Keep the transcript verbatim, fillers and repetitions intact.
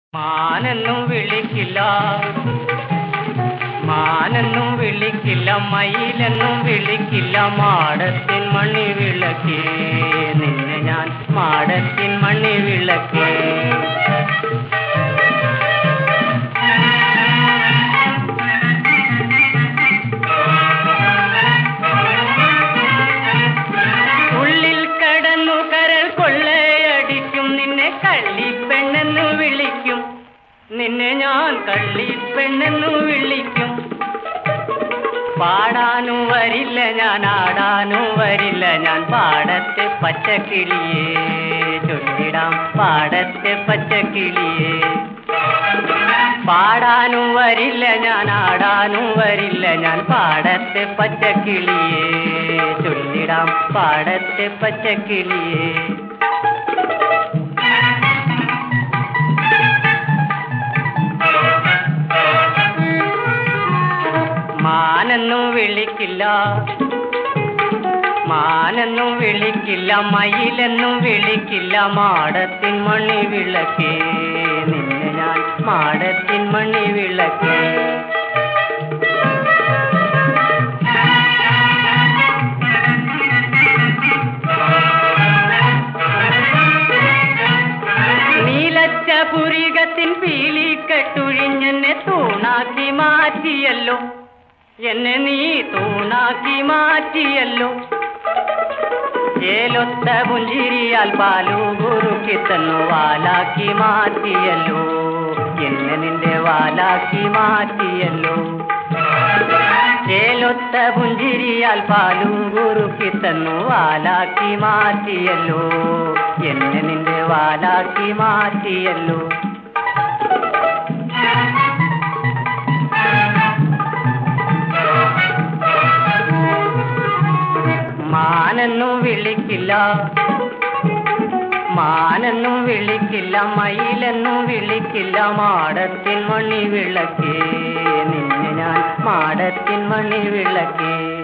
മാനെന്നും വിളിക്കില്ല, മാനെന്നും വിളിക്കില്ല, മയിലെന്നും വിളിക്കില്ല, മാടത്തിൻ മണി വിളക്കേ നിന്നെ ഞാൻ മാടത്തിൻ മണി വിളക്കേ. ഉള്ളിൽ കടന്നു കരൾ കൊള്ളയടിക്കും നിന്നെ കള്ളിപ്പെണ്ണെന്നു വിളിക്കും, നിന്നെ ഞാൻ കള്ളിപ്പെണ്ണെന്നു വിളിക്കും. പാടാനും വരില്ല ഞാൻ, ആടാനും വരില്ല ഞാൻ, പാടത്തെ പച്ചക്കിളിയേ ചൊല്ലിടാം പാടത്തെ പച്ചക്കിളിയേ. പാടാനും വരില്ല ഞാൻ, ആടാനും വരില്ല ഞാൻ, പാടത്തെ പച്ചക്കിളിയേ ചൊല്ലിടാം പാടത്തെ പച്ചക്കിളിയേ. മാനെന്നും വിളിക്കില്ല, മാനെന്നും വിളിക്കില്ല, മയിലെന്നും വിളിക്കില്ല, മാടത്തിൻ മണി വിളക്കേ നിന്നെ ഞാൻ മാടത്തിൻ മണി വിളക്കേ. നീലച്ച പുരികത്തിൻ പീലിക്കെട്ടുഴിഞ്ഞെന്നെ തൂണാക്കി മാറ്റിയല്ലോ, എന്നെ നീ തൂണാക്കി മാറ്റിയല്ലോ. ചേലൊത്ത പുഞ്ചിരിയാൽ പാലു കുറുക്കി തന്നു വാലാക്കി മാറ്റിയല്ലോ, എന്നെ നിന്റെ വാലാക്കി മാറ്റിയല്ലോ. ചേലൊത്ത പുഞ്ചിരിയാൽ പാലു കുറുക്കി തന്നു വാലാക്കി മാറ്റിയല്ലോ, എന്നെ നിന്റെ വാലാക്കി മാറ്റിയല്ലോ. മാനെന്നും വിളിക്കില്ല, മാനെന്നും വിളിക്കില്ല, മയിലെന്നും വിളിക്കില്ല, മാടത്തിൻ മണി വിളക്കേ നിന്നെ ഞാൻ മാടത്തിൻ മണി വിളക്കേ.